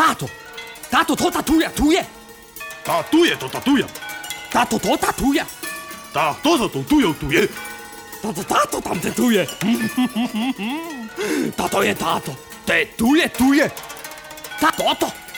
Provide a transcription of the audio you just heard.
Tato, to tatuję. Tatuję to tatuję. Tato, to tatuję. To za tą tuję. Tato tam tetuje. Tato je tato. Tetuje. Tato.